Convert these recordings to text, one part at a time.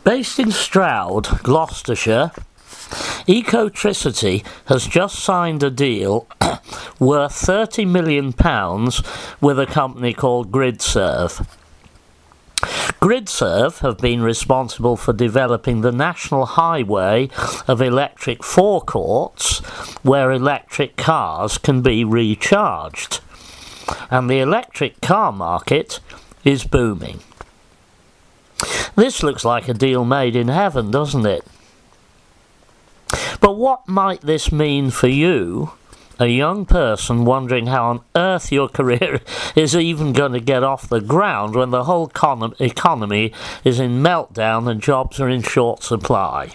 Based in Stroud, Gloucestershire, Ecotricity has just signed a deal worth £30 million with a company called GridServe. GridServe have been responsible for developing the national highway of electric forecourts where electric cars can be recharged. And the electric car market is booming. This looks like a deal made in heaven, doesn't it? But what might this mean for you, a young person wondering how on earth your career is even going to get off the ground when the whole economy is in meltdown and jobs are in short supply?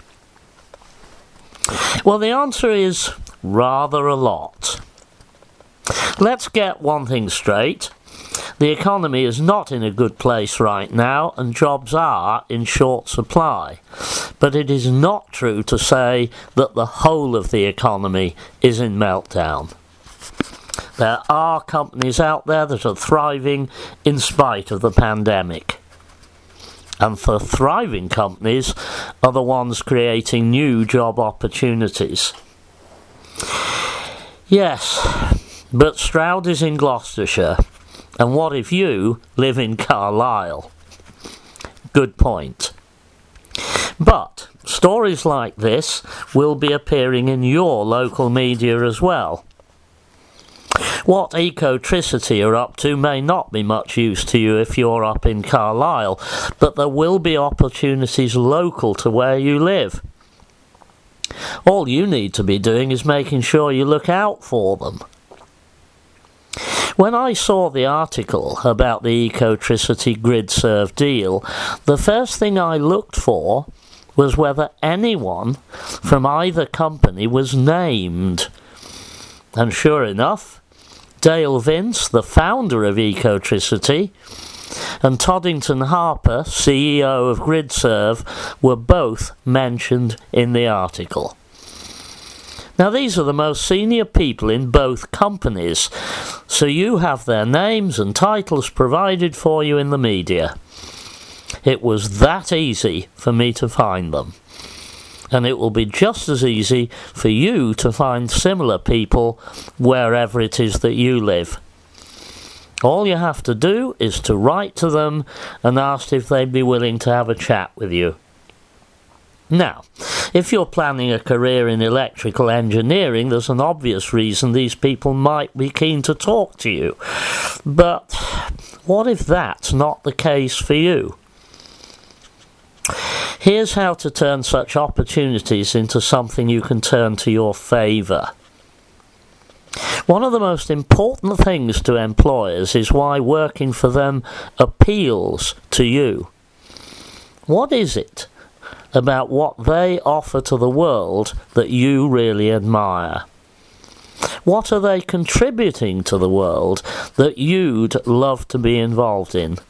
Well, the answer is rather a lot. Let's get one thing straight. The economy is not in a good place right now and jobs are in short supply. But it is not true to say that the whole of the economy is in meltdown. There are companies out there that are thriving in spite of the pandemic. And the thriving companies are the ones creating new job opportunities. Yes, but Stroud is in Gloucestershire. And what if you live in Carlisle? Good point. But stories like this will be appearing in your local media as well. What Ecotricity are up to may not be much use to you if you're up in Carlisle, but there will be opportunities local to where you live. All you need to be doing is making sure you look out for them. When I saw the article about the Ecotricity GridServe deal, the first thing I looked for was whether anyone from either company was named. And sure enough, Dale Vince, the founder of Ecotricity, and Toddington Harper, CEO of GridServe, were both mentioned in the article. Now, these are the most senior people in both companies, so you have their names and titles provided for you in the media. It was that easy for me to find them. And it will be just as easy for you to find similar people wherever it is that you live. All you have to do is to write to them and ask if they'd be willing to have a chat with you. Now, if you're planning a career in electrical engineering, there's an obvious reason these people might be keen to talk to you. But what if that's not the case for you? Here's how to turn such opportunities into something you can turn to your favour. One of the most important things to employers is why working for them appeals to you. What is it about what they offer to the world that you really admire? What are they contributing to the world that you'd love to be involved in?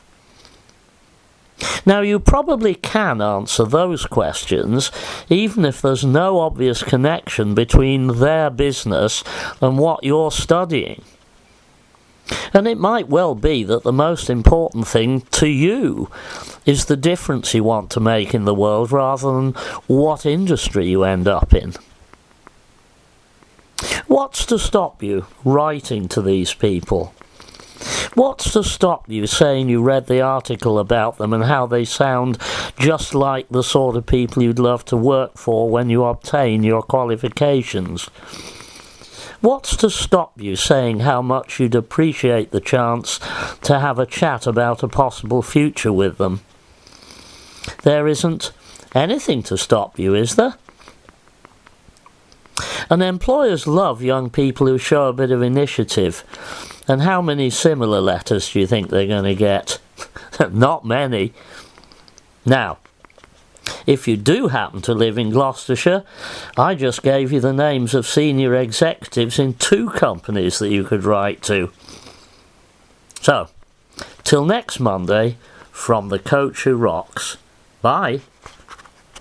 Now, you probably can answer those questions even if there's no obvious connection between their business and what you're studying. And it might well be that the most important thing to you is the difference you want to make in the world rather than what industry you end up in. What's to stop you writing to these people? What's to stop you saying you read the article about them and how they sound just like the sort of people you'd love to work for when you obtain your qualifications? What's to stop you saying how much you'd appreciate the chance to have a chat about a possible future with them? There isn't anything to stop you, is there? And employers love young people who show a bit of initiative. And how many similar letters do you think they're going to get? Not many. Now, if you do happen to live in Gloucestershire, I just gave you the names of senior executives in 2 companies that you could write to. So, till next Monday, from the Coach Who Rocks. Bye.